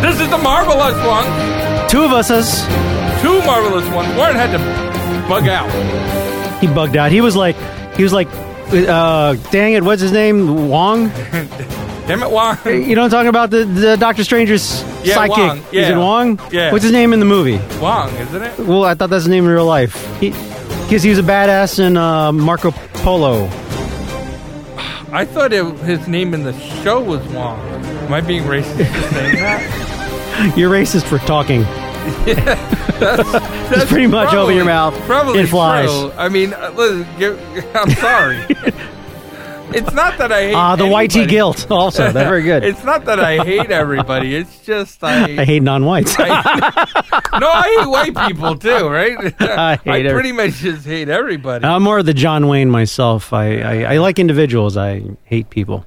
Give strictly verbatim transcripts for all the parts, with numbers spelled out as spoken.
This is the marvelous one. Two of us has. Two marvelous ones. Warren had to bug out. He bugged out. He was like, he was like, uh, dang it, what's his name? Wong? Damn it, Wong. You know what I'm talking about? The, the Doctor Stranger's Yeah, sidekick. Wong. Yeah. Is it Wong? Yeah. What's his name in the movie? Wong, isn't it? Well, I thought that's his name in real life. Because he, he was a badass in uh, Marco Polo. I thought it, his name in the show was Wong. Am I being racist for saying that? You're racist for talking. Yeah, that's, that's Just pretty much probably, open your mouth. Probably It flies. true. I mean, uh, listen, give, I'm sorry. It's not that I hate Ah, uh, the anybody. Y T guilt also. They're very good. It's not that I hate everybody. It's just I... I hate non-whites. I, no, I hate white people too, right? I hate I every- pretty much just hate everybody. I'm more of the John Wayne myself. I, I, I like individuals. I hate people.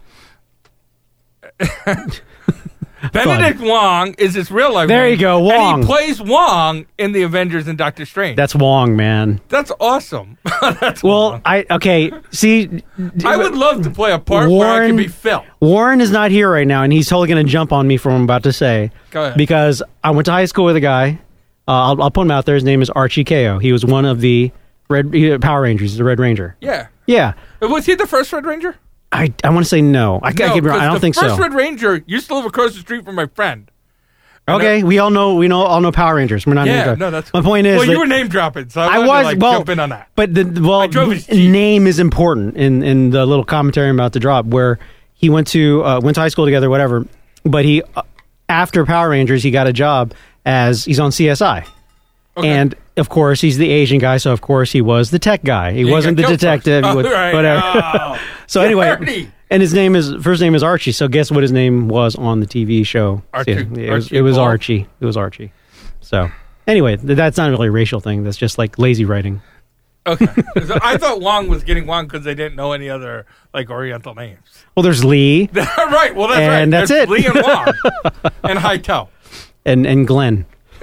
Benedict Wong is his real life There name, you go, Wong. And he plays Wong in the Avengers and Doctor Strange. That's Wong, man. That's awesome. That's Well, Wong. I okay. See, I would love to play a part where I Warren- could be Phil. Warren is not here right now, and he's totally going to jump on me for what I'm about to say. Go ahead. Because I went to high school with a guy. Uh, I'll, I'll put him out there. His name is Archie Kao. He was one of the Red uh, Power Rangers. He's the Red Ranger. Yeah. Yeah. Was he the first Red Ranger? I, I want to say no. I, I, No, could be wrong. I 'cause don't the think first so. Red Ranger used to live across the street from my friend. Okay, we all know we know all know Power Rangers. We're not. Yeah, gonna go. no, that's My point is, well, that you were name dropping, so I, I wanted was to, like, well, jump in on that. But the well, drove his Jeep. name is important in in the little commentary I'm about to drop, where he went to uh, went to high school together, whatever. But he uh, after Power Rangers, he got a job as he's on C S I, Okay. and of course he's the Asian guy, so of course he was the tech guy. He He wasn't the got killed detective, first. he was- Oh, right. whatever. Oh. So anyway. Dirty. And his name is first name is Archie. So guess what his name was on the T V show? Archie- Yeah, it was, Archie it was Ball. Archie. It was Archie. So anyway, th- that's not really a racial thing. That's just like lazy writing. Okay. So I thought Wong was getting Wong because they didn't know any other like Oriental names. Well, there's Lee Right. Well, that's right. And that's There's it. Lee and Wong and Hightow. and and Glenn.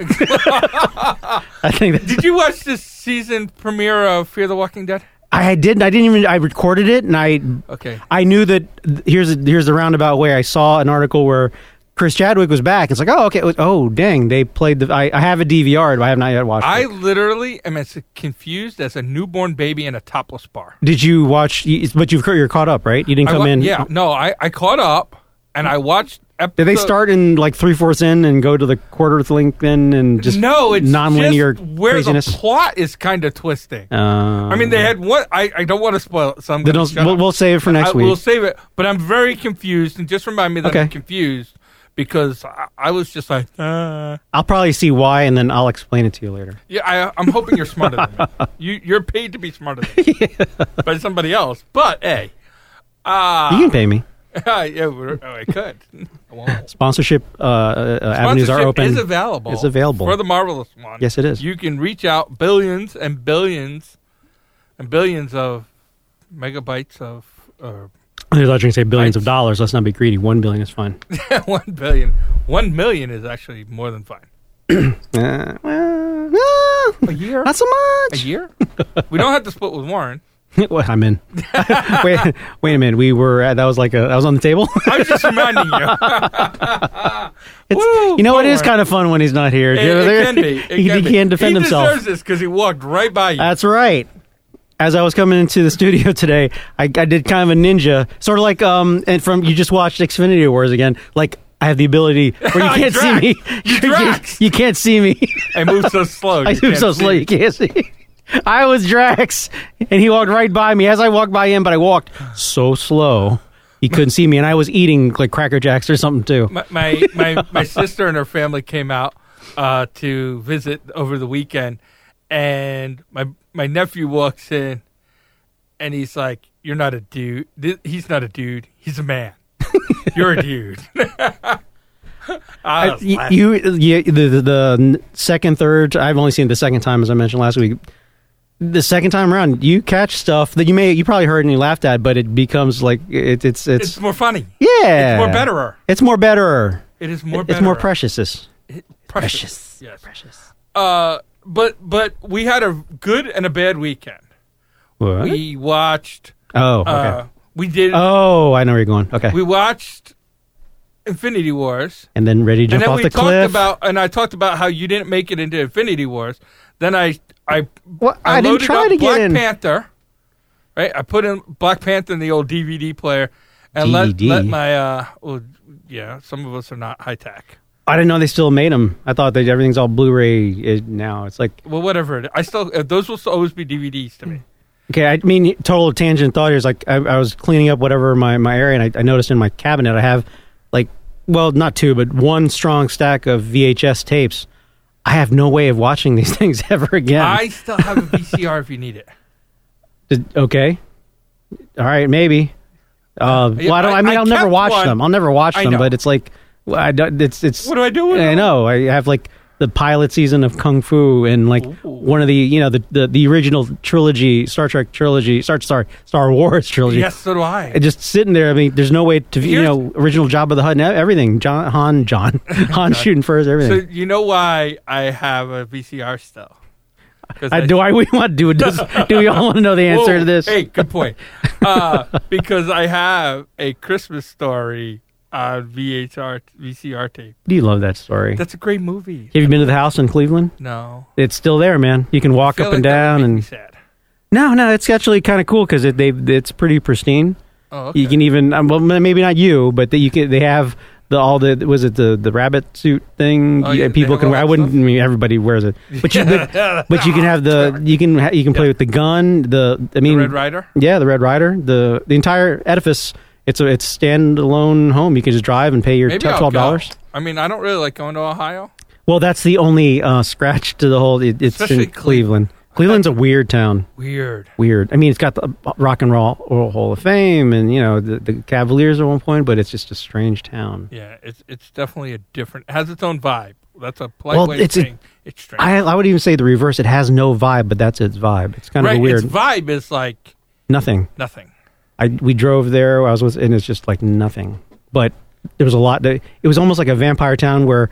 I think that's, Did you watch this season premiere of Fear the Walking Dead? I didn't. I didn't even. I recorded it, and I Okay. I knew that. Here's a, here's the roundabout way. I saw an article where Chris Chadwick was back. It's like, oh, okay. Oh, dang. They played the. I, I have a D V R, but I have not yet watched I it. literally am as confused as a newborn baby in a topless bar. Did you watch? you- But you've you're caught up, right? You didn't I come wa- in. Yeah. No, I, I caught up and I watched. Episode, Did they start in like three fourths in and go to the quarter length in and just no, it's non-linear just where craziness? the plot is kind of twisting. Uh, I mean, they had one. I, I don't want to spoil it, so I'm Then going don't- to shut we'll, up. we'll save it for next I, week. We'll save it, but I'm very confused, and just remind me that Okay. I'm confused because I, I was just like, uh, I'll probably see why, and then I'll explain it to you later. yeah. I, I'm hoping you're smarter than me. You, you're paid to be smarter than me by somebody else. But hey, uh, You can pay me. yeah, we're- oh, I could. I won't. Sponsorship uh, uh, avenues are Sponsorship open. Is available. It's available. For the Marvelous One. Yes, it is. You can reach out billions and billions and billions of megabytes of uh, I thought you were going to say billions Right. of dollars. Let's not be greedy. One billion is fine. one billion. One million is actually more than fine. Uh, well, uh, A year? not so A much. year? We don't have to split with Warren. Well, I'm in. wait, wait a minute. We were at, that was like a that was on the table. I was just reminding you. It's, Woo, you know, it is Warren. kind of fun when he's not here. It, You know, it there- can be. It he, can he be. can't defend he himself. deserves this because he walked right by you. That's right. As I was coming into the studio today, I, I did kind of a ninja, sort of like um, and from you just watched Xfinity Wars again. Like I have the ability where you can't see me. You You Drax. can't, you can't see me. I move so slow. I you move can't so see. slow you can't see. I was Drax, and he walked right by me as I walked by him, but I walked so slow he couldn't see me, and I was eating like Cracker Jacks or something too. My my, my, my sister and her family came out uh, to visit over the weekend, and my my nephew walks in, and he's like, "You're not a dude. Th- He's not a dude. He's a man. You're a dude." I was Y- laughing. you, you the, the the second, third. I've only seen it the second time, as I mentioned last week. The second time around, you catch stuff that you may you probably heard and you laughed at, but it becomes like it, it's it's, it's more funny. yeah, It's more betterer. It's more better. It is more. It's more betterer. precious. It- precious. Precious. Yes. Precious. Uh, but but we had a good and a bad weekend. What? We watched. oh, okay. Uh, we did. oh, I know where you're going. Okay. We watched Infinity Wars. And then ready to jump and then off we the talked cliff. About, and I talked about how you didn't make it into Infinity Wars. Then I I, well, I, I didn't loaded try up to Black get in. Panther. Right? I put in Black Panther in the old D V D player. And D V D? let, let my, uh, well, yeah, some of us are not high tech. I didn't know they still made them. I thought that everything's all Blu-ray now. It's like, Well, whatever. it is. I still, uh, those will still always be D V Ds to me. okay, I mean, total tangent thought here is like, I, I was cleaning up whatever my, my area, and I, I noticed in my cabinet I have like, well, not two, but one strong stack of V H S tapes. I have no way of watching these things ever again. I still have a V C R if you need it. Did- okay. All right, maybe. Uh, Yeah, well, I don't. I, I- mean, I I'll never kept watch one. them. I'll never watch I them. know. But it's like, well, I don't, it's it's. What do I do with I them? know. I have like the pilot season of Kung Fu and like Ooh. one of the you know the, the the original trilogy, Star Trek trilogy, Star sorry Star Wars trilogy. Yes, so do I. And just sitting there. I mean, there's no way to you Here's- know original Jabba the Hutt and everything. John Han John Han shooting first So everything. you know why I have a V C R still? 'Cause I, do I we want to do it? Does, do we all want to know the answer Whoa, to this? Hey, good point. Uh, because I have a Christmas Story on V H R, V C R tape. Do you love that story? That's a great movie. Have you been to the house in Cleveland? No. It's still there, man. You can I walk feel up and like that would down make and me sad. no, no, it's actually kind of cool because it they it's pretty pristine. Oh, okay. You can even um, well maybe not you, but that you can they have the all the was it the, the rabbit suit thing? Oh, You- yeah, they people have can all wear. I that wouldn't. stuff? I mean, everybody wears it, but you but, but you can have the you can ha- you can play with the gun. The I The mean, Red Rider? yeah, the Red Rider. The the entire edifice. It's a it's standalone home. You can just drive and pay your Maybe I'll twelve go. dollars. I mean, I don't really like going to Ohio. Well, that's the only uh, scratch to the whole. It, it's Especially in Cleveland. Cleveland's a weird town. Weird. Weird. I mean, it's got the Rock and Roll Hall of Fame, and you know the, the Cavaliers at one point, but it's just a strange town. Yeah, it's it's definitely a different. It has its own vibe. That's a polite Well, way it's of a- saying it's strange. I I would even say the reverse. It has no vibe, but that's its vibe. It's kind right, of a weird. its vibe is like Nothing. nothing. I we drove there. I was with, and it's just like nothing. But there was a lot. That, it was almost like a vampire town where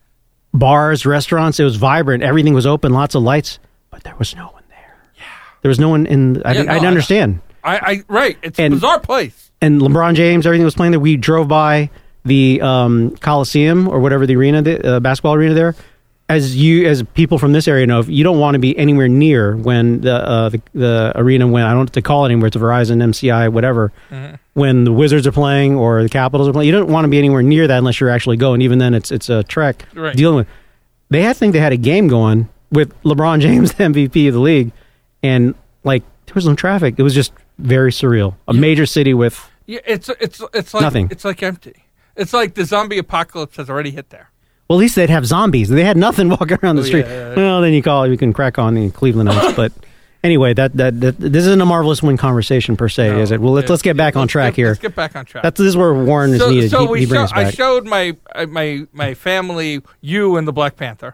bars, restaurants. It was vibrant. Everything was open. Lots of lights, but there was no one there. Yeah, there was no one in. I, Yeah, didn't, no, I didn't I- understand. I, I right. It's And- a bizarre place. And LeBron James, everything was playing there. We drove by the um, Coliseum or whatever the arena, the uh, basketball arena there. As you, as people from this area know, you don't want to be anywhere near when the uh, the, the arena when I don't know what to call it anymore. It's a Verizon, M C I, whatever. Mm-hmm. When the Wizards are playing or the Capitals are playing, you don't want to be anywhere near that unless you're actually going. Even then, it's it's a trek Right. dealing with. They had think they had a game going with LeBron James, the M V P of the league, and like there was no traffic. It was just very surreal. A Yeah. major city with. Yeah, it's it's it's like Nothing. It's like empty. It's like the zombie apocalypse has already hit there. Well, at least they'd have zombies. They had nothing walking around the Oh, street. yeah, yeah, yeah. Well, then you call you can crack on the Clevelandites. But anyway, that, that that this isn't a marvelous win conversation per se, No, is it? Well, let's yeah, let's get back yeah, on let's track get- here. Let's get back on track. That's this is where Warren is so, needed. so he, we he show, brings I back. showed my uh, my my family you and the Black Panther.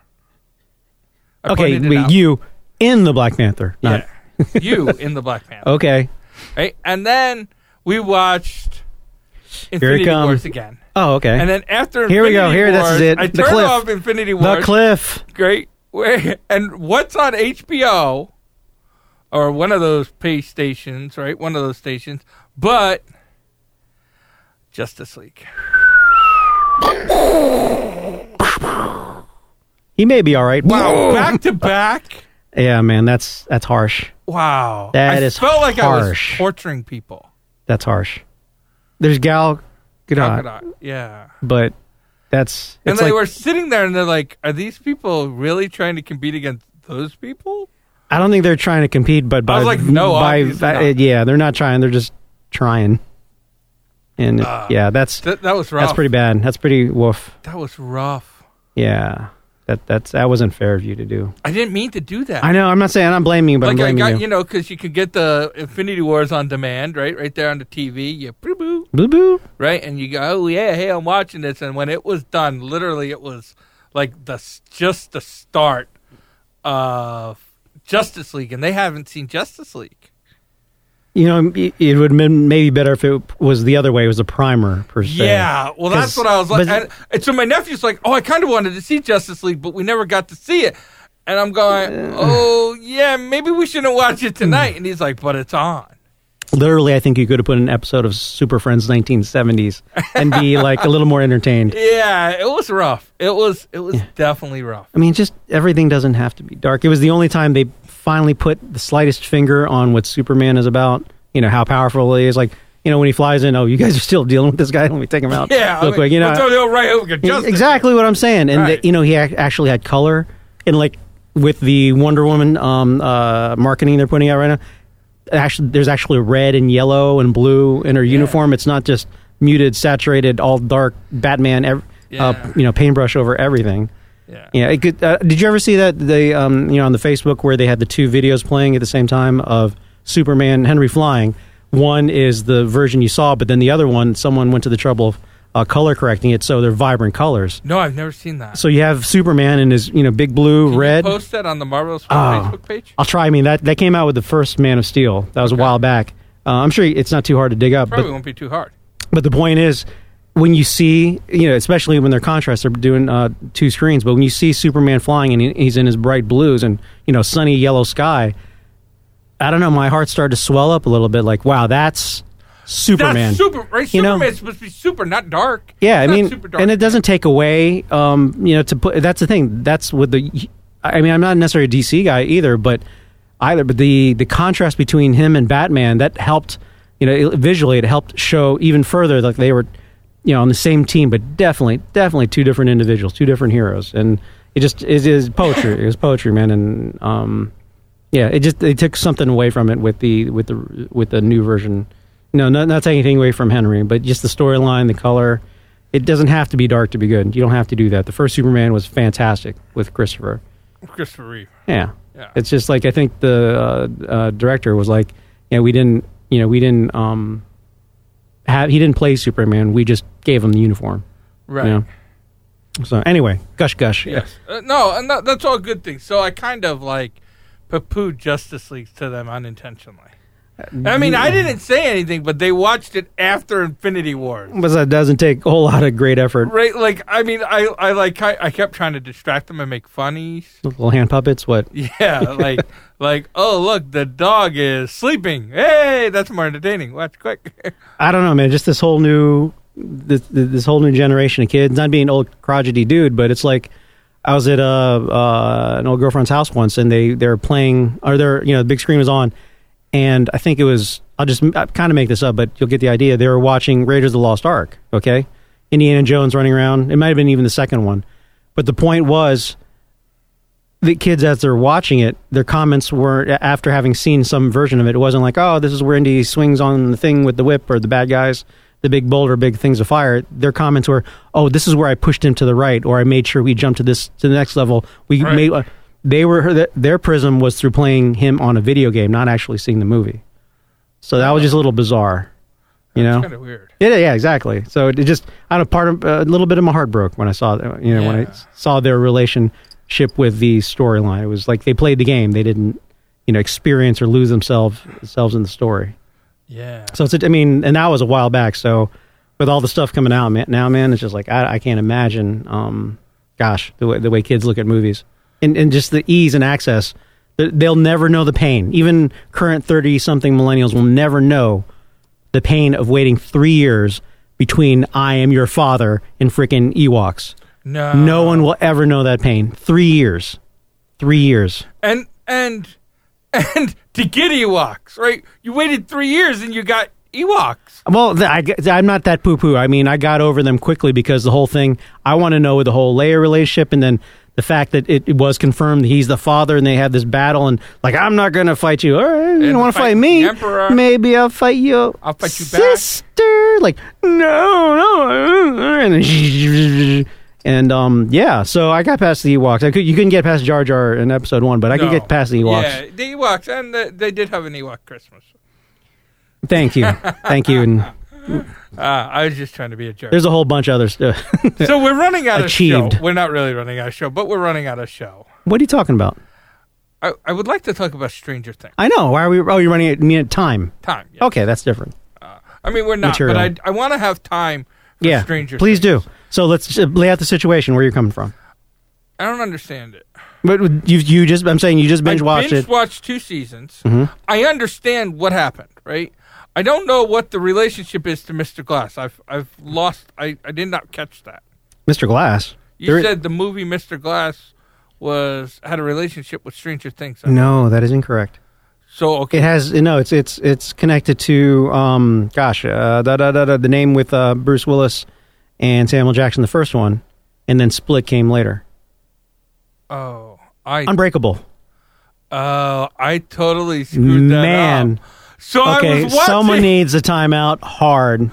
I Okay, pointed it we, out. you in the Black Panther, not yeah, you in the Black Panther. okay. Right, and then we watched Here it Infinity comes. Wars again. Oh, okay. And then after Here we go. Infinity Here, this Wars, is it. I The turned cliff. off Infinity the Wars. cliff. Great. Where- And what's on H B O or one of those pay stations, right? One of those stations, but Justice League. He may be all right. Wow, back to back. Yeah, man, that's that's harsh. Wow, That I is felt like harsh. I was torturing people. That's harsh. There's Gal Gadot, Gal Gadot, yeah. but that's And it's they like, were sitting there, and they're like, "Are these people really trying to compete against those people?" I don't think they're trying to compete, but by was like, no, by, obviously by- not. yeah, they're not trying. They're just trying. And Uh, yeah, that's That, that was rough. that's pretty bad. That's pretty woof. That was rough. Yeah, that that's that wasn't fair of you to do. I didn't mean to do that. I know. I'm not saying I'm blaming you, but I'm like I blaming got, you. you know, because you could get the Infinity Wars on demand, right, right there on the T V. You boo boo, Boo boo. right, and you go, oh yeah, hey, I'm watching this. And when it was done, literally, it was like the just the start of Justice League, and they haven't seen Justice League. You know, it, it would have been maybe better if it was the other way. It was a primer per se. Yeah, well, that's 'Cause- what I was like. but- And, and so my nephew's like, oh, I kind of wanted to see Justice League, but we never got to see it. And I'm going, oh, yeah, maybe we shouldn't watch it tonight. And he's like, but it's on. Literally, I think you could have put an episode of Super Friends nineteen seventies and be like a little more entertained. Yeah, it was rough. It was it was Yeah. definitely rough. I mean, just everything doesn't have to be dark. It was the only time they finally put the slightest finger on what Superman is about. You know, how powerful he is. Like, you know, when he flies in, oh, you guys are still dealing with this guy? Let me take him out Yeah, real I mean, quick. You know, we'll throw the old right hook at Justice. exactly what I'm saying. And, Right. the, you know, he ac- actually had color. And, like, with the Wonder Woman um, uh, marketing they're putting out right now, actually, there's actually red and yellow and blue in her Yeah. uniform. It's not just muted, saturated, all dark Batman, ev- Yeah. uh, you know, paintbrush over everything. Yeah. Yeah, it could, uh, did you ever see that they, um, you know, on the Facebook where they had the two videos playing at the same time of Superman and Henry flying? One is the version you saw, but then the other one, someone went to the trouble of uh, color correcting it so they're vibrant colors. No, I've never seen that. So you have Superman in his, you know, big blue, Can red. you post that on the Marvelous Oh. Facebook page? I'll try. I mean, that that came out with the first Man of Steel. That was Okay. a while back. Uh, I'm sure it's not too hard to dig up. Probably But won't be too hard. But the point is, when you see, you know, especially when they're contrast, they're doing uh, two screens. But when you see Superman flying and he, he's in his bright blues and, you know, sunny yellow sky, I don't know, my heart started to swell up a little bit. Like, wow, that's Superman. That's super, right? You know? Superman's supposed to be super, not dark. Yeah, I It's not mean, super dark. and it doesn't take away, um, you know, to put. That's the thing. That's with the. I mean, I'm not necessarily a D C guy either, but either, but the the contrast between him and Batman that helped, you know, it- visually it helped show even further like they were, you know, on the same team, but definitely, definitely two different individuals, two different heroes, and it just it is poetry. It was poetry, man, and um, yeah, it just they took something away from it with the with the with the new version. No, not not taking anything away from Henry, but just the storyline, the color. It doesn't have to be dark to be good. You don't have to do that. The first Superman was fantastic with Christopher. Christopher Reeve. Yeah, Yeah. it's just like I think the uh, uh, director was like, yeah, we didn't, you know, we didn't um, have he didn't play Superman. We just gave him the uniform. Right. You know? So anyway, gush gush. Yes. Uh, no, and that, that's all good things. So I kind of like poo-pooed Justice League to them unintentionally. I mean, I didn't say anything, but they watched it after Infinity Wars. But that doesn't take a whole lot of great effort. Right? Like, I mean, I, I like, I, I kept trying to distract them and make funnies. Little hand puppets. What? Yeah, like, like, oh, look, the dog is sleeping. Hey, that's more entertaining. Watch quick. I don't know, man. Just this whole new, this, this whole new generation of kids. Not being an old crotchety dude, but it's like I was at uh, uh, an old girlfriend's house once, and they they were playing, or their you know the big screen was on, and I think it was. I'll just kind of make this up, but you'll get the idea. They were watching Raiders of the Lost Ark. Okay, Indiana Jones running around. It might have been even the second one, but the point was. The kids, as they're watching it, their comments were after having seen some version of it. It wasn't like, "Oh, this is where Indy swings on the thing with the whip," or the bad guys, the big boulder, big things of fire. Their comments were, "Oh, this is where I pushed him to the right, or I made sure we jumped to this to the next level." We Right. made. Uh, they were their prism was through playing him on a video game, not actually seeing the movie. So that was just a little bizarre, you That's know. kind of weird. Yeah, yeah, exactly. So it just, I don't know, part of a little bit of my heart broke when I saw, you know, when I Yeah. saw their relationship with the storyline. It was like they played the game; they didn't, you know, experience or lose themselves themselves in the story. Yeah. So it's, I mean, and that was a while back. So with all the stuff coming out man, now, man, it's just like I, I can't imagine. Um, gosh, the way the way kids look at movies, and and just the ease and access. They'll never know the pain. Even current thirty-something millennials will never know the pain of waiting three years between I Am Your Father and frickin' Ewoks. No. No one will ever know that pain. Three years. Three years. And and and to get Ewoks, right? You waited three years and you got Ewoks. Well, th- I, g- I'm not that poo-poo. I mean, I got over them quickly because the whole thing, I want to know the whole Leia relationship, and then the fact that it, it was confirmed that he's the father and they had this battle, and like, I'm not going to fight you. All right, you And don't want to fight fight me? the Emperor. Maybe I'll fight you. I'll fight you back. Sister. Like, no, no. And, then and um, yeah, so I got past the Ewoks. I could, you couldn't get past Jar Jar in episode one, but I could No. get past the Ewoks. Yeah, the Ewoks, and the, they did have an Ewok Christmas. Thank you. Thank you. And Uh, I was just trying to be a jerk. there's a whole bunch of other stuff. So we're running out of Achieved. show. We're not really running out of show, but we're running out of show. What are you talking about? I, I would like to talk about Stranger Things. I know. Why are we? Oh, you're running at me at time. Time. Yeah. Okay, that's different. Uh, I mean, we're not, Material. but I, I want to have time for Yeah, Stranger please Things. do. So let's just lay out the situation where you're coming from. I don't understand it. But you, you just, I'm saying you just binge I watched binge it. watched two seasons. Mhm. I understand what happened, right? I don't know what the relationship is to Mister Glass. I've I've lost. I, I did not catch that. Mister Glass. You There- said the movie Mister Glass was had a relationship with Stranger Things. No, that is incorrect. So okay, It has no. It's it's it's connected to um. Gosh, uh, da, da, da, da, the name with uh, Bruce Willis and Samuel Jackson, the first one, and then Split came later. oh, I Unbreakable. uh, I totally screwed that Man. up. So I Okay, was watching. someone needs a timeout hard.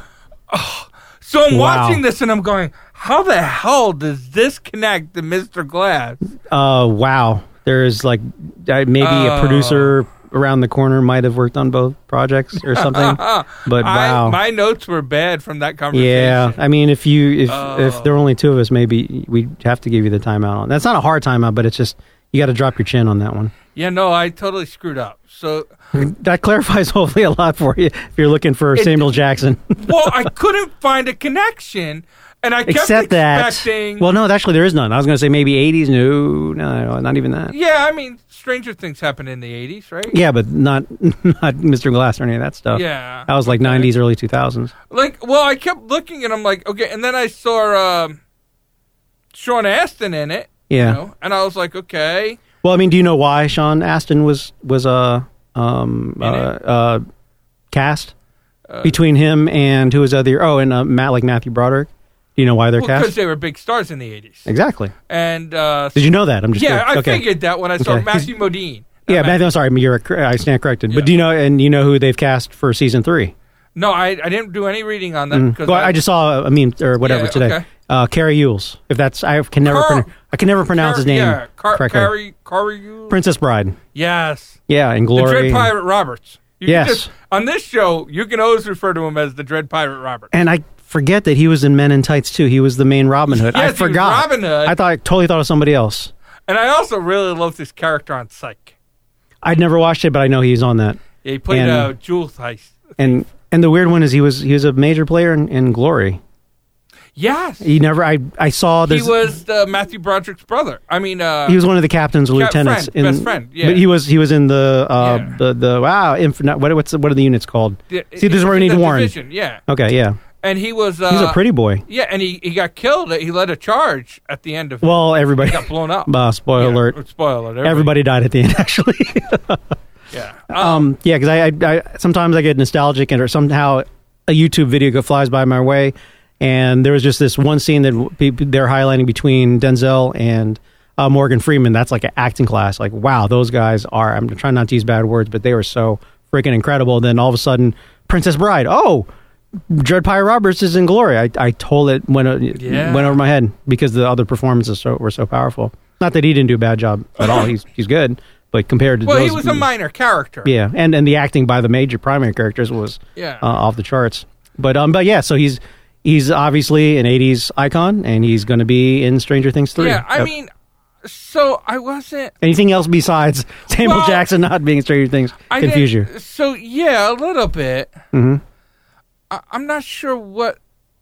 so I'm Wow. watching this and I'm going, how the hell does this connect to Mister Glass? Uh, wow. There's like uh, maybe a Oh. producer around the corner might have worked on both projects or something. But wow. I, my notes were bad from that conversation. Yeah, I mean, if you if Oh. if there were only two of us, maybe we'd have to give you the timeout on. That's not a hard timeout, but it's just you got to drop your chin on that one. Yeah, no, I totally screwed up. So, That clarifies hopefully a lot for you if you're looking for It- Samuel Jackson. well, I couldn't find a connection, and I kept Except that, expecting. well, no, actually there is none. I was going to say maybe eighties. No, no, not even that. yeah, I mean, Stranger Things happened in the eighties, right? Yeah, but not not Mister Glass or any of that stuff. Yeah. That was like Okay. nineties, early two thousands. Like, well, I kept looking, and I'm like, okay, and then I saw um, Sean Astin in it. Yeah. You know, and I was like, okay. Well, I mean, do you know why Sean Astin was was uh, um, In uh, it? uh, cast Uh, between him and who was the other? Oh, and uh, Matt, like Matthew Broderick. Do you know why they're Well, because cast? they were big stars in the eighties. Exactly. And uh, Did you know that? I'm just yeah, I okay. figured that when I saw Okay. Matthew Modine. Yeah, Not Matthew. I'm sorry, you're cor- I stand corrected. Yeah. But do you know? And you know who they've cast for season three? No, I I didn't do any reading on that Mm. because Well, I, just saw a meme or whatever Yeah, today. okay. Uh, Carrie Yules. If that's I can never Car- pron- I can never pronounce his name Yeah, Car- correctly. Carrie, Carrie, Princess Bride. yes, Yeah, in the Glory. Dread Pirate Roberts. You can Yes. just- on this show, you can always refer to him as the Dread Pirate Roberts. And I forget that he was in Men in Tights too. He was the main Robin Hood. Yes, I he was forgot. Robin Hood. I thought I totally thought it was somebody else. And I also really loved his character on Psych. I'd never watched it, but I know he's on that. Yeah, he played And- a jewel heist. And and the weird one is he was he was a major player in, in Glory. Yes, He never. I I saw he this. was uh, Matthew Broderick's brother. I mean, uh, He was one of the captains or Cap- lieutenants. friend, best friend, yeah. But he was he was in the uh, Yeah. the the wow. Inf- what what's the, what are the units called? the- See, this is where we in need the to warn. division, yeah, Okay, yeah. and he was. Uh, He's a pretty boy. Yeah, and he, he got killed. He led a charge at the end of. Well, everybody. he got blown up. Uh, spoiler Yeah, alert. Spoiler alert. Everybody died at the end, actually. Yeah. Um, um, yeah, because I, I, I sometimes I get nostalgic, and or somehow a YouTube video go flies by my way, and there was just this one scene that pe- they're highlighting between Denzel and uh, Morgan Freeman. That's like an acting class. Like, wow, those guys are. I'm trying not to use bad words, but they were so freaking incredible. Then all of a sudden, Princess Bride. Oh, Dread Pirate Roberts is in Glory. I, I told it went uh, Yeah. went over my head because the other performances so, were so powerful. Not that he didn't do a bad job at all. He's he's good, but compared to well, those, he was a minor character. yeah, and and the acting by the major primary characters was Yeah. uh, off the charts. But um, but yeah, so he's he's obviously an eighties icon, and he's going to be in Stranger Things three. Yeah, I Yep. mean, so I wasn't. anything else besides Samuel Well, Jackson not being in Stranger Things I confuse you? didn't- So yeah, a little bit. hmm I, I'm not sure what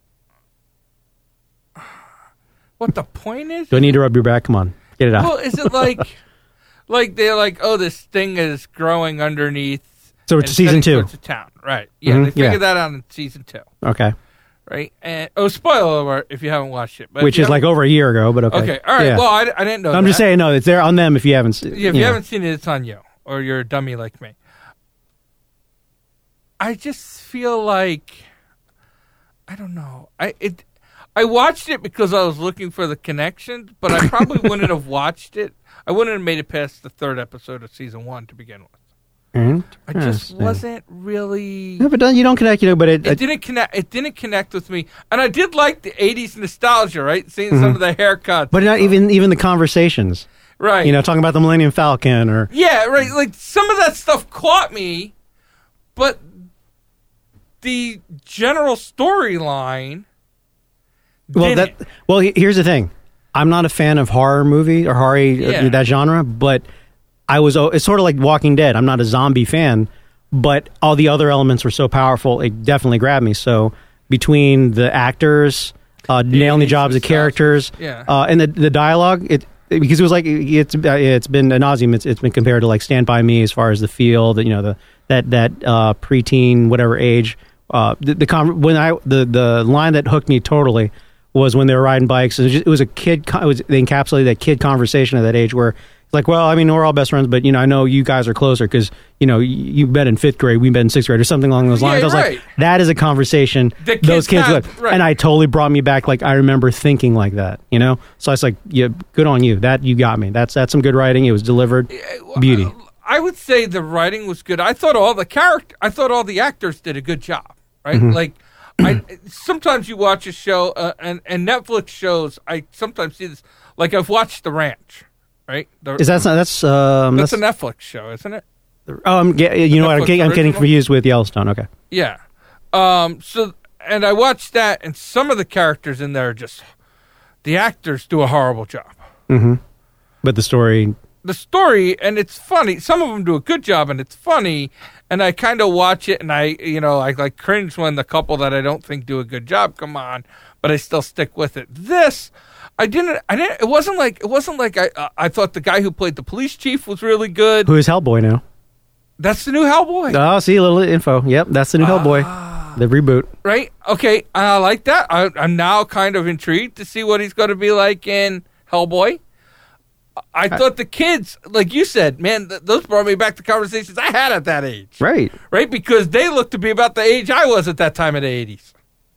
what the point is. Do I need to rub your back? Come on, get it out. Well, is it like like they're like, oh, this thing is growing underneath? So and it's season heading two. towards the town, right? Yeah, Mhm, they figured yeah. that out in season two, Okay, right? And oh, spoiler alert if you haven't watched it, but if which you is like haven't- over a year ago, but okay. okay, all right. Yeah. Well, I, I didn't know. I'm that. just saying, no, it's there on them if you haven't. se- Yeah, if you know. haven't seen it, it's on you, or you're a dummy like me. I just feel like I don't know. I it I watched it because I was looking for the connections, but I probably wouldn't have watched it. I wouldn't have made it past the third episode of season one to begin with. I just Interesting. wasn't really. Yeah, but don't- you don't connect, you know. But it, It it- didn't connect. It didn't connect with me, and I did like the eighties nostalgia, right? Seeing Mhm. some of the haircuts, but not even even the conversations. right? You know, talking about the Millennium Falcon or Yeah, right. Like some of that stuff caught me, but the general storyline. well, didn't. that well. he- Here's the thing: I'm not a fan of horror movie or horror Yeah. uh, that genre, but I was. oh, It's sort of like Walking Dead. I'm not a zombie fan, but all the other elements were so powerful, it definitely grabbed me. So between the actors, uh, nailing the eighties jobs of nostalgia. characters, Yeah. uh, and the the dialogue, it. Because it was like it's uh, it's been ad nauseum. It's it's been compared to like Stand by Me as far as the feel, that you know the that that uh, preteen whatever age. Uh, the the con- when I the the line that hooked me totally was when they were riding bikes. It was, just, it was a kid. It was they encapsulated that kid conversation at that age where. Like, well, I mean, we're all best friends, but, you know, I know you guys are closer because, you know, you met in fifth grade, we met in sixth grade or something along those lines. Yeah, I was right. like, that is a conversation The kids those kids have- would. right. And I totally brought me back. Like, I remember thinking like that, you know? So I was like, yeah, good on you. That, you got me. That's that's some good writing. It was delivered. Beauty. I would say the writing was good. I thought all the character, I thought all the actors did a good job, right? Mm-hmm. Like, I sometimes you watch a show, uh, and, and Netflix shows, I sometimes see this, like I've watched The Ranch. Right? The, Is that, that's, um, that's, that's, a Netflix show, isn't it? oh, I'm, get- you know what? I'm, Netflix getting- I'm getting original? confused with Yellowstone. Okay. Yeah. Um, so, and I watched that, and some of the characters in there are just, the actors do a horrible job. Mm-hmm. But the story, The story, and it's funny. Some of them do a good job, and it's funny. And I kind of watch it, and I, you know, I like cringe when the couple that I don't think do a good job come on, but I still stick with it. This, I didn't. I didn't. It wasn't like. It wasn't like I. Uh, I thought the guy who played the police chief was really good. who is Hellboy now? That's the new Hellboy, Oh, see, a little info. Yep, that's the new Hellboy. The reboot. right? Okay, I like that. I, I'm now kind of intrigued to see what he's going to be like in Hellboy. I thought the kids, like you said, man, th- those brought me back to conversations I had at that age. Right. Right? Because they look to be about the age I was at that time in the eighties.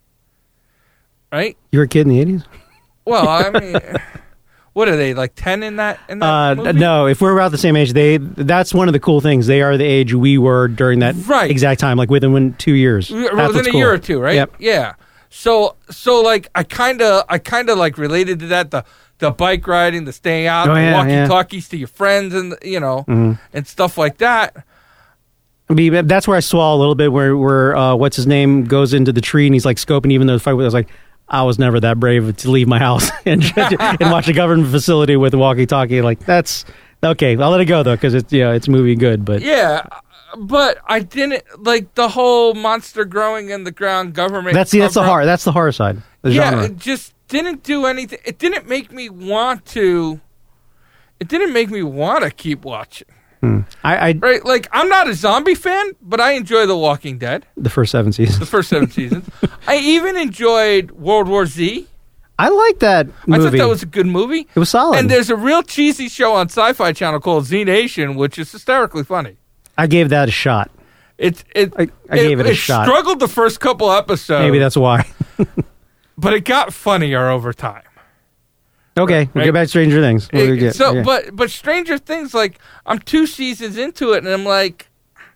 Right? You were a kid in the eighties? Well, I mean, what are they, like ten in that, in that Uh, movie? no, if we're about the same age, they that's one of the cool things. They are the age we were during that Right. exact time, like within within two years. W- That's Within what's a cool. year or two, right? Yep. Yeah. So, so like, I kind of, I kind of like related to that, the the bike riding, the staying out, Oh, the yeah, yeah. walkie-talkies to your friends, and, you know, Mhm. and stuff like that. I mean, that's where I saw a little bit where where uh, what's his name goes into the tree and he's like scoping. Even though the fight, I was like, I was never that brave to leave my house and and watch a government facility with a walkie-talkie. Like that's okay. I'll let it go though because it's yeah, it's movie good. But Yeah, but I didn't like the whole monster growing in the ground government. that's the that's the cover-up. horror. That's the horror side. The Yeah, genre. it just didn't do anything. It didn't make me want to. It didn't make me want to keep watching. Hmm. I, I Right, like I'm not a zombie fan, but I enjoy The Walking Dead, the first seven the seasons. first seven seasons. I even enjoyed World War Z. I like that movie. I thought that was a good movie. it was solid. And there's a real cheesy show on Sci-Fi Channel called Z Nation, which is hysterically funny. I gave that a shot. It's it. I- I gave it a shot. Struggled the first couple episodes. Maybe that's why. but it got funnier over time. Okay, we'll Right. get back to Stranger Things. What do we It- get? so, Okay. but but Stranger Things, like I'm two seasons into it, and I'm like,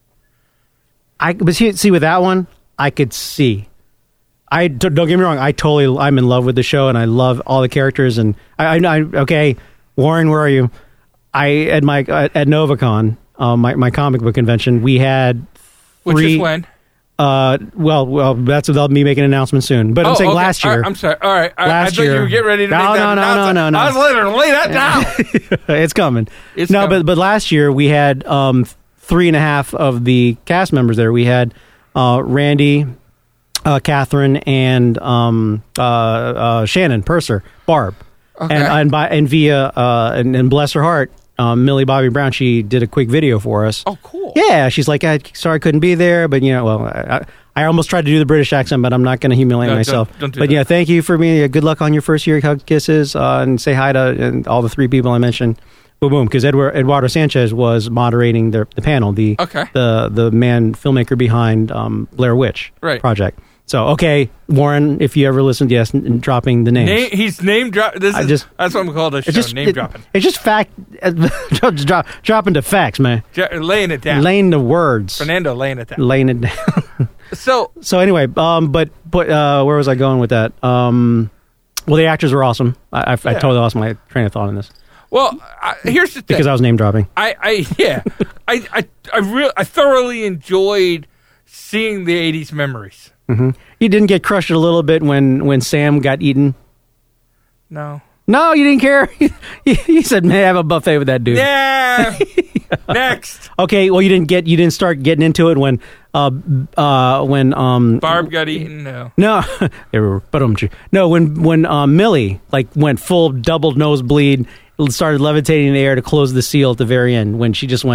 I but see, see with that one, I could see. I don't get me wrong. I totally, I'm in love with the show, and I love all the characters. And I, I, I okay, Warren, where are you? I at my at NovaCon, uh, my my comic book convention, we had which three. is when? Uh, well, well, that's that'll be making an announcement soon. But I'm Oh, saying okay. last All year. right, I'm sorry. All right, I, I Last thought you year- were getting ready to No, make that no, no, announcement. no, no, no. I was literally lay that down. it's coming. It's no, coming. but but last year we had um, three and a half of the cast members there. We had uh, Randy, uh, Catherine, and um, uh, uh, Shannon Purser, Barb, Okay. and and by and via uh, and, and bless her heart, um, Millie Bobby Brown. She did a quick video for us. Oh, cool. Yeah, she's like, I sorry I couldn't be there, but you know, well, I, I almost tried to do the British accent, but I'm not going to humiliate No, don't- myself. don't do but that. yeah, thank you for me. Good luck on your first year. Hug, kisses, uh, and say hi to and all the three people I mentioned. Boom, boom. Because Edward, Eduardo Sanchez was moderating the the panel. The Okay. the the man filmmaker behind um, Blair Witch Right. Project. So okay, Warren, if you ever listened, yes, n- n- dropping the names. Name, he's name drop. This I is just- that's what I'm called this show. It's just name it- dropping, It's just fact. just drop, dropping the facts, man. J- laying it down. Laying the words. Fernando laying it down. Laying it down. So So anyway, um, but but uh, where was I going with that? Um, well, the actors were awesome. I, I, I Yeah. totally lost my train of thought on this well, I, here's the thing. because I was name dropping. I, I yeah, I I I real I thoroughly enjoyed seeing the eighties memories. hmm You didn't get crushed a little bit when when Sam got eaten. No. No, you didn't care. You said, "Man, have a buffet with that dude." Yeah. Next, Okay, well, you didn't get you didn't start getting into it when uh uh when um Barb got eaten. No. no but um no when when uh, Millie like went full double nosebleed, started levitating in the air to close the seal at the very end when she just went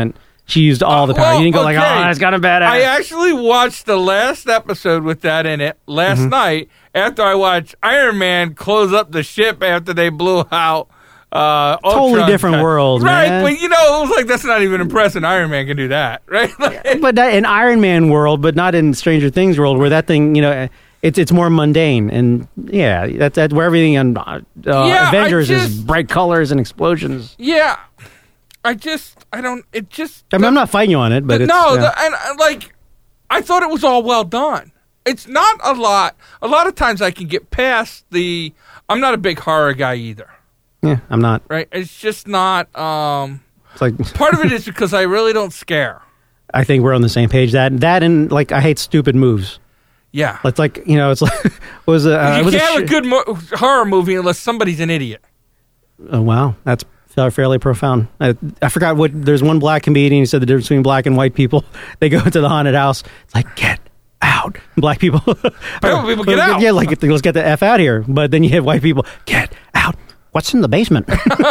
she used all the power. Well, you didn't go okay. like, oh, that's kind of badass. I actually watched the last episode with that in it last Mm-hmm. night after I watched Iron Man close up the ship after they blew out uh, Totally Ultron. different world, right? man. But you know, it was like that's not even impressive. Iron Man can do that, right? Like, But that, in Iron Man world, but not in Stranger Things world, where that thing, you know, it's it's more mundane, and yeah, that's that's where everything on uh, Yeah, I Avengers is just- bright colors and explosions. yeah, I just, I don't. It just. I mean, I'm not fighting you on it, but the- it's, no, yeah. the, and uh, like, I thought it was all well done. It's not a lot. A lot of times I can get past the. I'm not a big horror guy either. yeah, I'm not. Right? It's just not. Um, It's like part of it is because I really don't scare. I think we're on the same page. That that and like I hate stupid moves. Yeah. It's like you know, it's like was a uh, you was can't have sh- a good mo- horror movie unless somebody's an idiot. Oh, wow, that's fa- fairly profound. I, I forgot what. There's one black comedian. He said the difference between black and white people. They go into the haunted house. It's like get out. Black people. Black people, get out. Yeah, like let's get the f out here. But then you have white people get out. What's in the basement?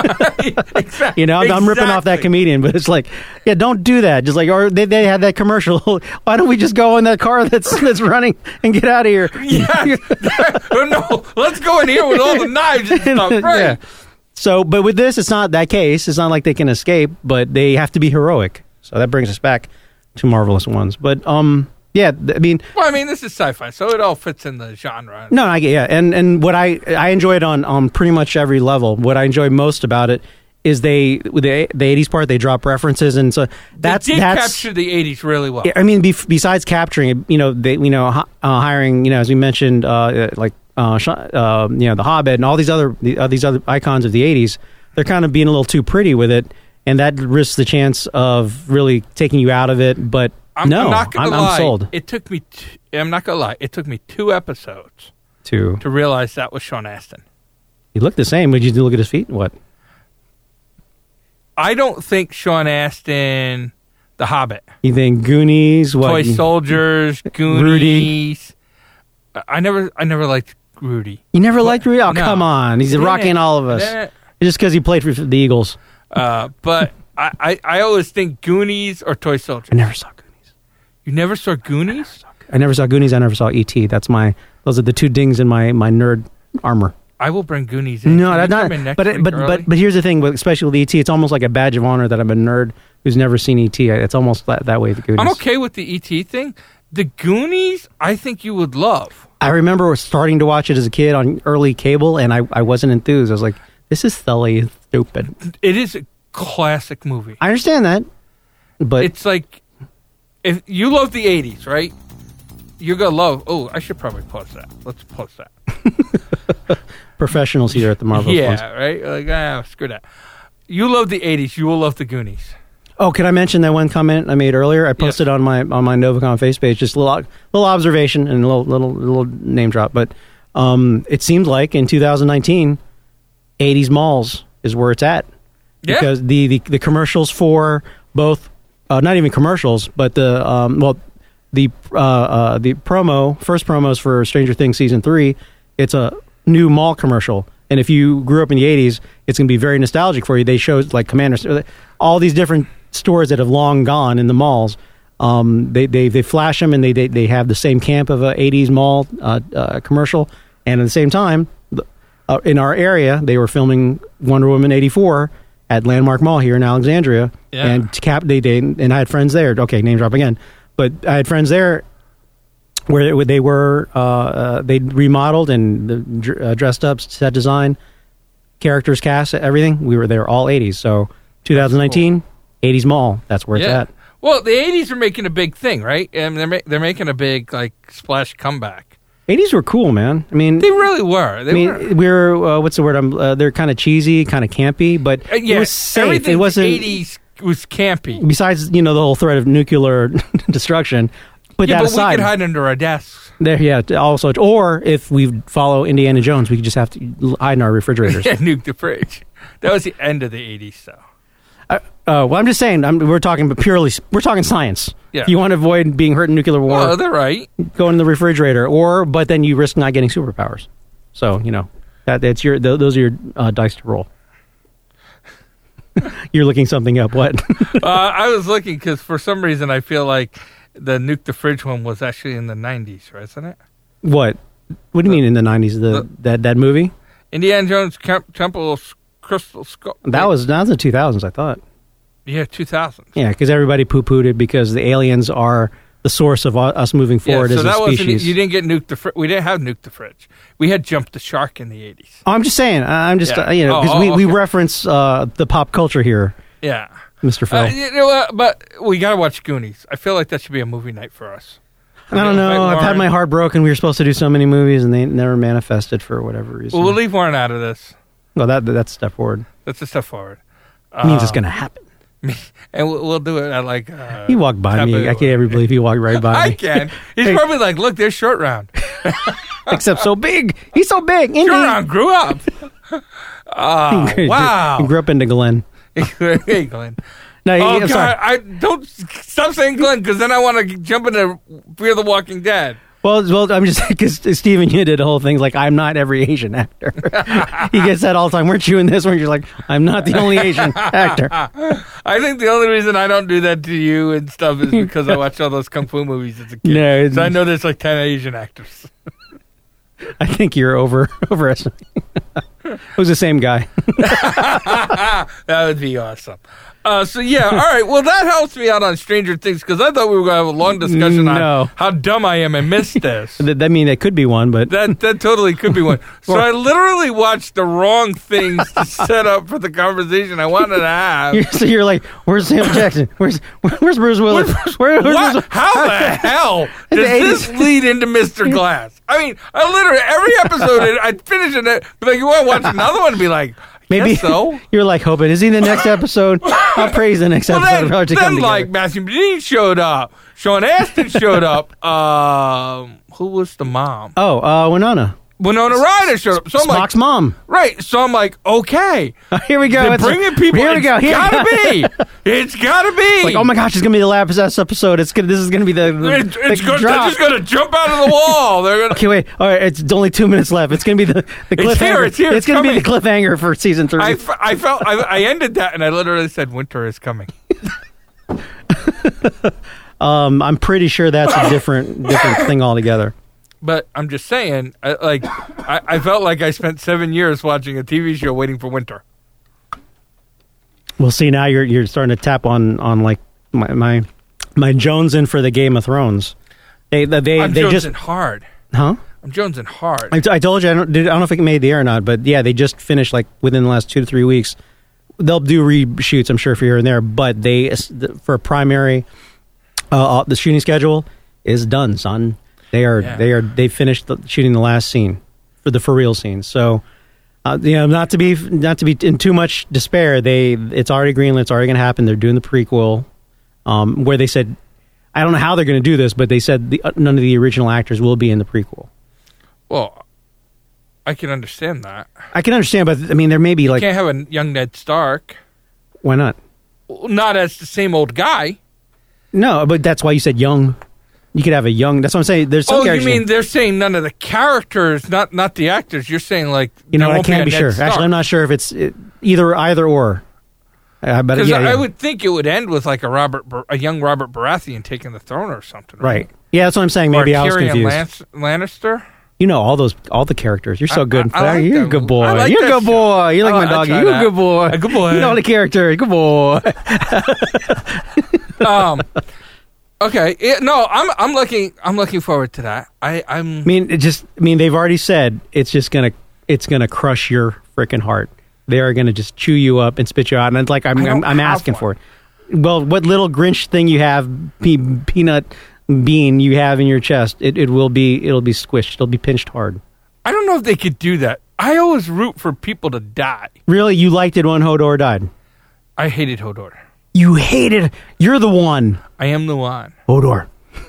Exactly. You know, I'm, I'm ripping off that Exactly. comedian, but it's like, yeah, don't do that. Just like, or they, they had that commercial. Why don't we just go in that car that's that's running and get out of here? Yes. No, let's go in here with all the knives and stuff. Right. Yeah. So, but with this, it's not that case. It's not like they can escape, but they have to be heroic. So that brings us back to Marvelous Ones. But um, yeah, th- I mean, Well, I mean, this is sci-fi, so it all fits in the genre. no, I get yeah, and and what I I enjoy it on on pretty much every level. What I enjoy most about it is they with the the eighties part they drop references, and so that's they did that's capture the eighties really well. I mean, bef- besides capturing it, you know, they, you know, hi- uh, hiring, you know, as we mentioned, uh, like, uh, Sh- uh, you know, the Hobbit and all these other the, uh, these other icons of the eighties, they're kind of being a little too pretty with it, and that risks the chance of really taking you out of it. But I'm, no, I'm not gonna I'm, lie. I'm sold It took me. T- I'm not gonna lie. It took me two episodes to. to realize that was Sean Astin. He looked the same. Would you look at his feet? What? I don't think Sean Astin, The Hobbit, You think Goonies? What? Toy you, Soldiers, Goonies. I- I never, I never liked Rudy. you never liked Rudy? Oh, No. come on! He's Didn't rocking it? all of us. Didn't it? Just because he played for the Eagles. Uh, but I, I, I always think Goonies or Toy Soldiers. I never saw Goonies. You never saw Goonies? I never saw Goonies. I never saw E T. That's my. Those are the two dings in my my nerd armor. I will bring Goonies in. No, Can you that's come in not. next But it- week but early? but but here's the thing, with, especially with E T, it's almost like a badge of honor that I'm a nerd who's never seen E T. It's almost that, that way with the Goonies. I'm okay with the E T thing. The Goonies, I think you would love. I remember starting to watch it as a kid on early cable, and I, I wasn't enthused. I was like, this is silly and stupid. It is a classic movie. I understand that, but It's like, if you love the eighties, right? You're going to love, oh, I should probably post that. Let's post that. professionals here at the Marvel. yeah, Ones. right? Like, ah, screw that. You love the eighties, you will love the Goonies. Oh, can I mention that one comment I made earlier? I posted on my on my Novacom face page, just a little little observation and a little little little name drop. But um, it seemed like in two thousand nineteen, eighties malls is where it's at. Yeah. Because the, the, the commercials for both, uh, not even commercials, but the um, well, the uh, uh, the promo first promos for Stranger Things season three, it's a new mall commercial. And if you grew up in the eighties, it's going to be very nostalgic for you. They show like Commander, all these different stores that have long gone in the malls. Um, they, they they flash them, and they they, they have the same camp of a eighties mall uh, uh, commercial. And at the same time, uh, in our area, they were filming Wonder Woman eighty-four at Landmark Mall here in Alexandria. Yeah. And to cap, they, they and I had friends there. Okay, name drop again, but I had friends there where they were uh, uh, they remodeled and the, dr- uh, dressed up, set design, characters, cast, everything. We were there all eighties. So twenty nineteen, eighties mall. That's where it's Yeah. at. Well, the eighties are making a big thing, right? And they're, ma- they're making a big, like, splash comeback. eighties were cool, man. I mean, They really were. They I mean, were. we were uh, what's the word? I'm, uh, they're kind of cheesy, kind of campy, but Uh, yeah, it was safe. everything It wasn't. in the eighties was campy. Besides, you know, the whole threat of nuclear destruction. Put Yeah, that but aside. we could hide under our desks. There, yeah. Also, or if we follow Indiana Jones, we could just have to hide in our refrigerators. Yeah, nuke the fridge. That was the end of the eighties, though. Uh, uh, well, I'm just saying, I'm, we're talking, but purely, we're talking science. Yeah. If you want to avoid being hurt in nuclear war, Well, they're right. go in the refrigerator, or but then you risk not getting superpowers. So you know that that's your th- those are your uh, dice to roll. You're looking something up. What? uh, I was looking because for some reason I feel like the Nuke the Fridge one was actually in the nineties, right? Isn't it? What? What do you The- mean in the nineties? The, the- that that movie? Indiana Jones Camp- Temple of Crystal Skull. That was that was in the two thousands, I thought. Yeah, two thousand. Yeah, because everybody poo-pooed it because the aliens are the source of u- us moving forward yeah, so as that a wasn't. species. You didn't get Nuke the Fridge. We didn't have Nuke the Fridge. We had Jump the Shark in the eighties. Oh, I'm just saying. I'm just Yeah. uh, you know Oh, because oh, we, we okay. reference uh, the pop culture here, Yeah. Mister Phil. Uh, you know what? But we got to watch Goonies. I feel like that should be a movie night for us. I don't Invite know. I've had Warren. my heart broken. We were supposed to do so many movies, and they never manifested for whatever reason. Well, we'll leave Warren out of this. Well, that that's a step forward. That's a step forward. It means Uh, it's going to happen. And we'll, we'll do it at like. Uh, He walked by me. Taboo. I can't ever believe he walked right by I me. can. He's Hey. probably like, look, there's Short Round. Except so big. He's so big. Indy. Short Round grew up. Oh, wow. He grew up into Glen. Hey, Glenn. No, he, Oh, I'm God. sorry. I don't stop saying Glenn because then I want to jump into Fear the Walking Dead. Well, well, I'm just because Stephen, you did a whole thing like I'm not every Asian actor. He gets that all the time. Weren't you in this one? You're like, I'm not the only Asian actor. I think the only reason I don't do that to you and stuff is because I watched all those kung fu movies as a kid. No, it's- so I know there's like ten Asian actors. I think you're over overestimating. It was the same guy. That would be awesome. Uh, so yeah, all right. Well, that helps me out on Stranger Things because I thought we were going to have a long discussion No. on how dumb I am and missed this. that, that mean that could be one, but That that totally could be one. So I literally watched the wrong things to set up for the conversation I wanted to have. you're, so you're like, where's Sam Jackson? Where's where's Bruce Willis? Where, where's What? Bruce- How the hell The does eighties this lead into Mister Glass? I mean, I literally every episode I'd finish it, be like, you want to watch another one? And be like, I Maybe guess so. you're like hoping. Is he the next episode? I'll praise the next Well, episode. then, of How to then Come like Together. Matthew Modine showed up, Sean Astin showed up. Um, who was the mom? Oh, uh, Winona. Winona Ryder showed up. So I'm like, Spock's mom. right. So I'm like, okay. Here we go. They're It's- bringing people. Here we It's go. Here we gotta go. be. It's gotta be. Like, oh my gosh, it's gonna be the last episode. It's gonna. This is gonna be the. the, It's, it's the good. They're drop. just gonna jump out of the wall. They're gonna. Okay, wait. All right, it's only two minutes left. It's gonna be the the It's cliffhanger. here, it's here, it's gonna be the coming. cliffhanger for season three. I, f- I felt I, I ended that and I literally said winter is coming. um, I'm pretty sure that's a different different thing altogether. But I'm just saying, I, like I, I felt like I spent seven years watching a T V show waiting for winter. We'll see. Now you're you're starting to tap on on like my my, my Jonesing for the Game of Thrones. They they I'm they jonesing just hard. huh. I'm jonesing hard. I, t- I told you I don't, did, I don't know if it made the air or not, but yeah, they just finished like within the last two to three weeks. They'll do reshoots, I'm sure, for here and there, but they for primary, uh, the shooting schedule is done, son. They are Yeah. they are they finished the, shooting the last scene for the for real scene. So, uh, you know, not to be not to be in too much despair. They it's already greenlit. It's already going to happen. They're doing the prequel, um, where they said, I don't know how they're going to do this, but they said the, uh, none of the original actors will be in the prequel. Well, I can understand that. I can understand, but I mean, there may be like, Can't have a young Ned Stark. why not? Not as the same old guy. No, but that's why you said young. You could have a young. That's what I'm saying. There's some Oh, you characters- mean they're saying none of the characters, not not the actors. You're saying like you know? there I won't can't a be Ned sure. Stark. Actually, I'm not sure if it's uh, either either or. Uh, but Because yeah, I yeah. would think it would end with like a Robert, Bar- a young Robert Baratheon taking the throne or something, right. Yeah, that's what I'm saying. Maybe or I was Tyrion confused. Lance- Lannister. You know all those all the characters. You're so I- good. I- I like You're a that good movie. boy. I like You're a that good show. boy. You're like I- my I doggy. try You're that. a good boy. A good boy. You know all the characters. Good boy. um, okay, it, no, I'm I'm looking I'm looking forward to that. I I'm I mean, it just. I mean, they've already said it's just gonna it's gonna crush your freaking heart. They are gonna just chew you up and spit you out. And it's like I'm I don't I'm, I'm have asking one. for it. Well, what little Grinch thing you have, pe- peanut bean you have in your chest, it, it will be it'll be squished. It'll be pinched hard. I don't know if they could do that. I always root for people to die. Really, you liked it when Hodor died. I hated Hodor. You hated. You're the one, I am the one. Hodor.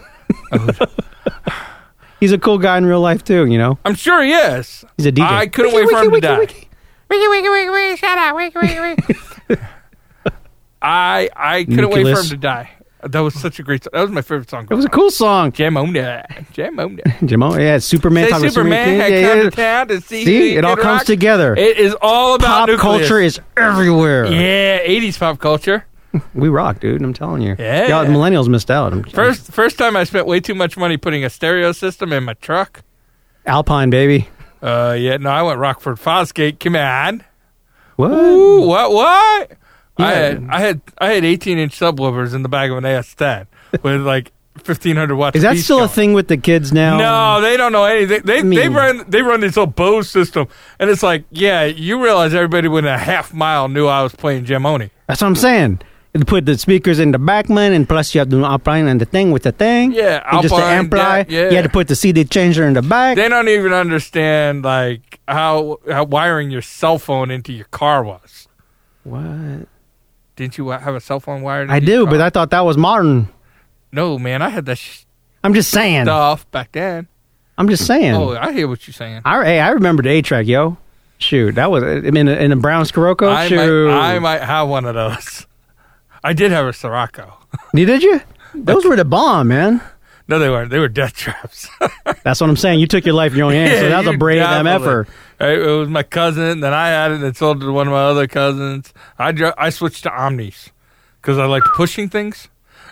He's a cool guy in real life too. You know, I'm sure he is. he's a D J. I couldn't Wiki, wait for him wiki, to die. wiki, wiki. Wiki, wiki, wiki, wiki, shut up. Wiki, wiki, wiki. I I couldn't wait for him Nucleus. to die. That was such a great song. That was my favorite song. It was a cool song. Jam on that. Jam on that. Jam on, yeah, Superman. Say talking about Superman Superman. had Yeah, come yeah. to town to see, See, it all Kid comes Rock. together. It is all about Pop nucleus. culture is everywhere. Yeah, eighties pop culture. We rock, dude. I'm telling you. Yeah. Y'all, the millennials missed out. I'm, First, first time I spent way too much money putting a stereo system in my truck. Alpine, baby. Uh, yeah, no, I went Rockford Fosgate. Come on. What? Ooh, what? What? Yeah. I had, I had, I had eighteen inch subwoofers in the back of an A S ten with like fifteen hundred watts. Is of that beast still going. a thing with the kids now? No, they don't know anything. They I mean- they run they run this whole Bose system, and it's like, yeah, you realize everybody within a half mile knew I was playing Jamoni. That's what I'm saying. You put the speakers in the back, man, and plus you have the Alpine and the thing with the thing. Yeah, And just the Alpine, ampli. yeah, yeah. You had to put the C D changer in the back. They don't even understand like how how wiring your cell phone into your car was. What? Didn't you have a cell phone wired? I into do, your but car? I thought that was modern. no, man, I had that sh- I'm just saying. stuff back then. I'm just saying. Oh, I hear what you're saying. I, hey, I remember the A-Track, yo. Shoot, that was in a, in a brown Scirocco. I Shoot. might, I might have one of those. I did have a Sirocco. You did you? Those were the bomb, man. No, they weren't. They were death traps. That's what I'm saying. You took your life in your own hands, so Yeah, that was a you brave damn definitely- effort. It it was my cousin, then I had it and sold it to one of my other cousins. I, dr- I switched to Omnis because I liked pushing things.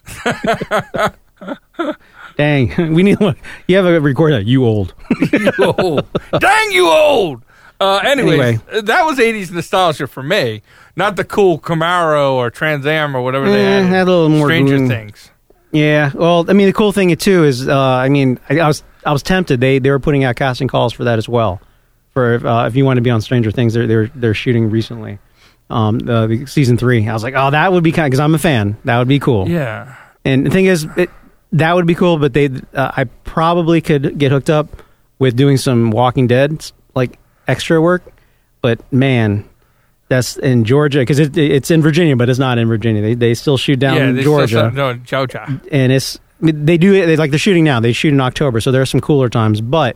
Dang, we need. You have a record that you old. You old. Dang, you old! Uh, anyways, Anyway. that was eighties nostalgia for me. Not the cool Camaro or Trans Am or whatever they Eh, had. in had a little more Stranger gloom. Things. Yeah, well, I mean, the cool thing too is, uh, I mean, I, I was I was tempted. They they were putting out casting calls for that as well. For uh, if you want to be on Stranger Things, they're they're they're shooting recently, um, the, the season three. I was like, oh, that would be kind because I'm a fan. That would be cool. Yeah. And the thing is, it, that would be cool. But they, uh, I probably could get hooked up with doing some Walking Dead like extra work. But man, that's in Georgia because it, it's in Virginia, but it's not in Virginia. They they still shoot down yeah, in they Georgia. Still, no, Georgia. And it's they do it they, like they're shooting now. They shoot in October, so there are some cooler times, but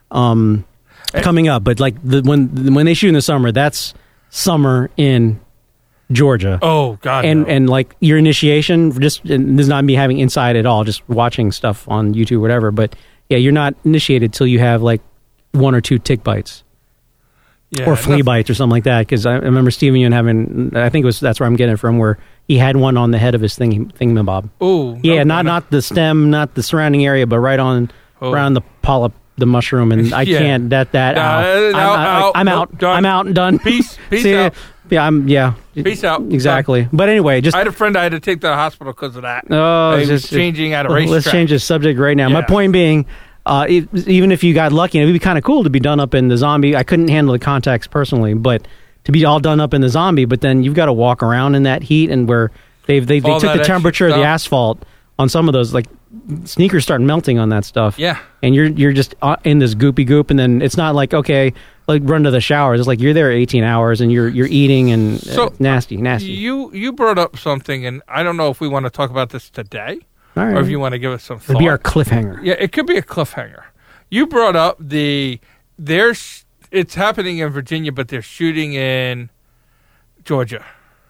um, coming up. But like the, when when they shoot in the summer, that's summer in Georgia. Oh, God. and no. and like your initiation, just and this is not me having insight at all, just watching stuff on YouTube, whatever. But yeah, you're not initiated till you have like one or two tick bites. yeah, Or flea that's- bites or something like that. Because I I remember Steven Yeun having, I think it was that's where I'm getting it from, where he had one on the head of his thing thingamabob. Ooh. Yeah, no, not no. not the stem, not the surrounding area, but right on Oh. around the polyp, the mushroom, and I Yeah. can't that that Nah, out. uh, I'm, out, I- out, I'm nope, out. done. I'm out and done. Peace. Peace See, out. Yeah, I'm yeah. Peace out. Exactly. But anyway, just I had a friend I had to take to the hospital because of that. oh, he it's was just changing at a well, racetrack. let's change the subject right now. My Yeah. point being, uh, e- even if you got lucky, and it would be kind of cool to be done up in the zombie. I couldn't handle the contacts personally, but to be all done up in the zombie, but then you've got to walk around in that heat, and where they've they, they All took that the extra temperature of the stuff. asphalt on some of those, like sneakers start melting on that stuff. Yeah. and you're you're just uh, in this goopy goop, and then it's not like okay, like run to the showers. It's like you're there eighteen hours, and you're you're eating and uh, So, nasty, nasty. You you brought up something, and I don't know if we want to talk about this today all right, or if you want to give us some it'll thought. be our cliffhanger. Yeah, it could be a cliffhanger. You brought up the there's it's happening in Virginia, but they're shooting in Georgia,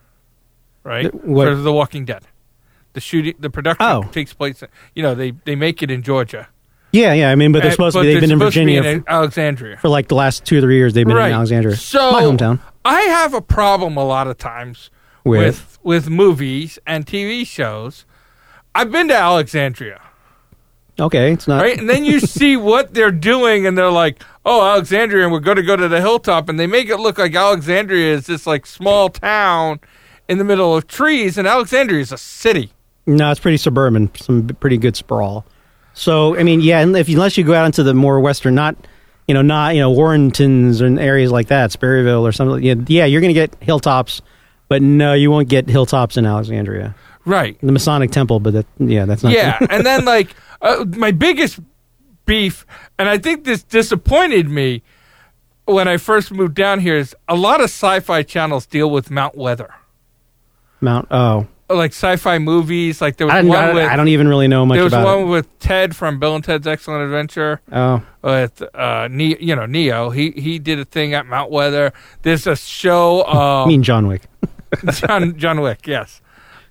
right? The- what- For The Walking Dead. The shooting, the production Oh. takes place. You know, they they make it in Georgia. Yeah, yeah. I mean, but they're Uh, supposed but to be. They've they're been in supposed to be Virginia in Alexandria. for like the last two or three years. They've been Right. in Alexandria, So my hometown. I have a problem a lot of times With? with with movies and T V shows. I've been to Alexandria. Okay, it's not Right? And then you see what they're doing, and they're like, oh, Alexandria, and we're going to go to the hilltop. And they make it look like Alexandria is this, like, small town in the middle of trees, and Alexandria is a city. No, it's pretty suburban. Some pretty good sprawl. So, I mean, yeah, and if unless you go out into the more western, not you know, not you know, Warrenton's and areas like that, Sperryville or something. Yeah, yeah, you're going to get hilltops, but no, you won't get hilltops in Alexandria. Right. The Masonic Temple, but that, yeah, that's not. Yeah, and then, like, uh, my biggest beef, and I think this disappointed me when I first moved down here, is a lot of sci-fi channels deal with Mount weather. Mount. Oh, Like sci-fi movies, like there was I don't, one I, with I don't even really know much there was about one it. with Ted from Bill and Ted's Excellent Adventure. Oh, With uh, ne- you know Neo, he he did a thing at Mount Weather. There's a show. I Uh, mean John Wick. John John Wick, yes.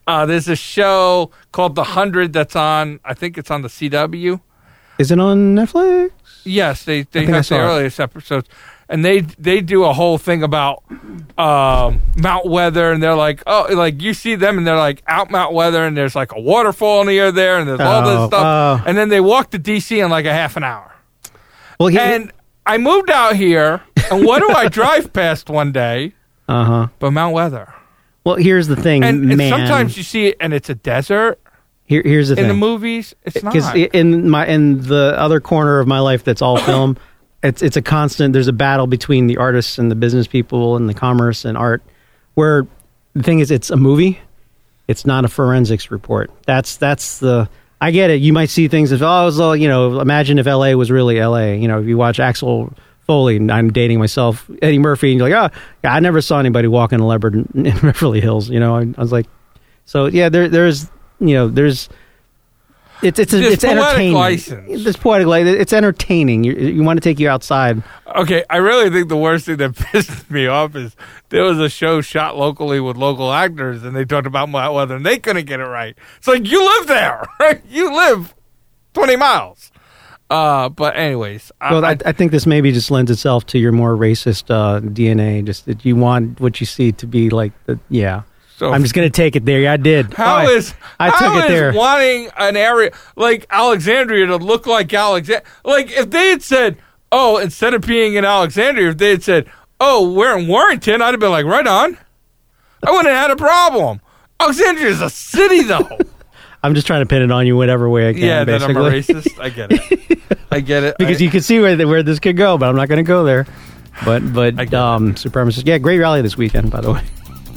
Uh, there's a show called The Hundred that's on. I think it's on the C W. Is it on Netflix? Yes, they they think I have saw the it. earliest episodes, and they they do a whole thing about um, Mount Weather, and they're like, oh, like you see them, and they're like out Mount Weather, and there's like a waterfall near there, and there's all Oh, this stuff, oh. and then they walk to D C in like a half an hour. Well, he, And I moved out here, and what do I drive past one day? uh huh. But Mount Weather, Well, here's the thing, and, and man. sometimes you see it, and it's a desert. Here, here's the In thing. the movies, it's Because not. in my in the other corner of my life that's all film, it's it's a constant. There's a battle between the artists and the business people and the commerce and art. Where the thing is, it's a movie. It's not a forensics report. That's that's the. I get it. You might see things as oh, it was all, you know. Imagine if L A was really L A. You know, if you watch Axel Foley, and I'm dating myself, Eddie Murphy, and you're like, oh, yeah, I never saw anybody walking a leopard in, in Beverly Hills. You know, I, I was like, so yeah, there there's. You know, there's it's it's a, There's it's poetic entertaining. license. There's poetic license. It's entertaining. You you want to take you outside. Okay, I really think the worst thing that pissed me off is there was a show shot locally with local actors, and they talked about Mount Weather, and they couldn't get it right. It's like, you live there, right? You live twenty miles. Uh, but anyways, I, Well, I, I, I think this maybe just lends itself to your more racist uh, D N A. Just that you want what you see to be like the yeah. so I'm just gonna take it there. Yeah, I did. How Oh, I- is I how took it is there. wanting an area like Alexandria to look like Alexandria? Like if they had said, "Oh, instead of being in Alexandria," if they had said, "Oh, we're in Warrington," I'd have been like, "Right on." I wouldn't have had a problem. Alexandria is a city, though. I'm just trying to pin it on you whatever way I can. yeah, that I'm a basically. racist. I get it. I get it. because I, you can see where where this could go, but I'm not going to go there. But I but get um, supremacist. Yeah, great rally this weekend, by the way.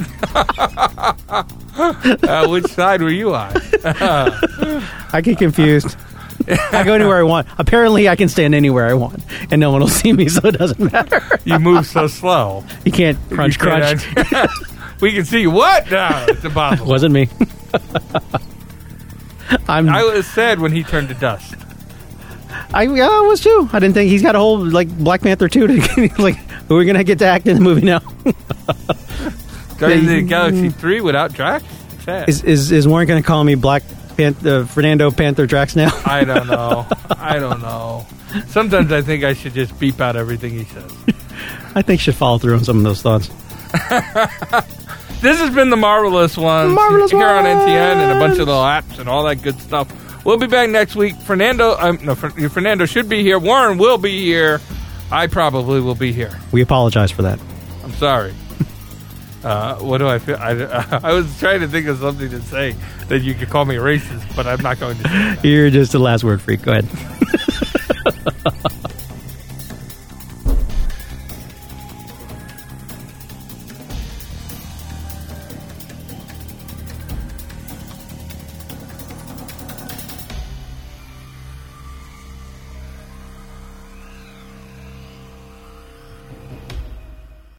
uh, which side were you on? I get confused. I go anywhere I want. Apparently, I can stand anywhere I want, and no one will see me, so it doesn't matter. You move so slow. You can't crunch, You crunch. can't- we can see you. What? No, it's impossible. Wasn't me. I'm. I I, was sad when he turned to dust. I, yeah, I was too. I didn't think he's got a whole like Black Panther two. To, like, who are we gonna get to act in the movie now? Guardians of the Galaxy three without Drax? Sad. Is is, is Warren gonna call me Black Pan- uh, Fernando Panther Drax now? I don't know. I don't know. Sometimes I think I should just beep out everything he says. I think should follow through on some of those thoughts. This has been the Marvelous Ones Marvelous here on N T N and a bunch Ones. of little apps and all that good stuff. We'll be back next week. Fernando, um, no, Fer- Fernando should be here. Warren will be here. I probably will be here. We apologize for that. I'm sorry. Uh, what do I feel? I, I was trying to think of something to say that you could call me racist, but I'm not going to say that. You're just the last word freak. Go ahead.